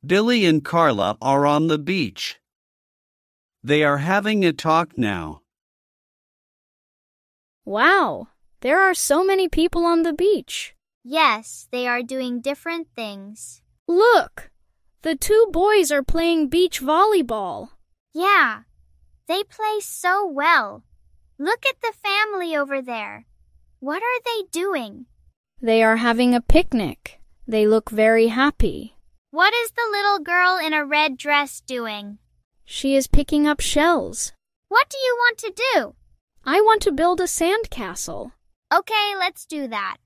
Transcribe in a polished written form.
Billy and Carla are on the beach. They are having a talk now. Wow, there are so many people on the beach. Yes, they are doing different things. Look, the two boys are playing beach volleyball. Yeah, they play so well. Look at the family over there. What are they doing? They are having a picnic. They look very happy. What is the little girl in a red dress doing? She is picking up shells. What do you want to do? I want to build a sandcastle. Okay, let's do that.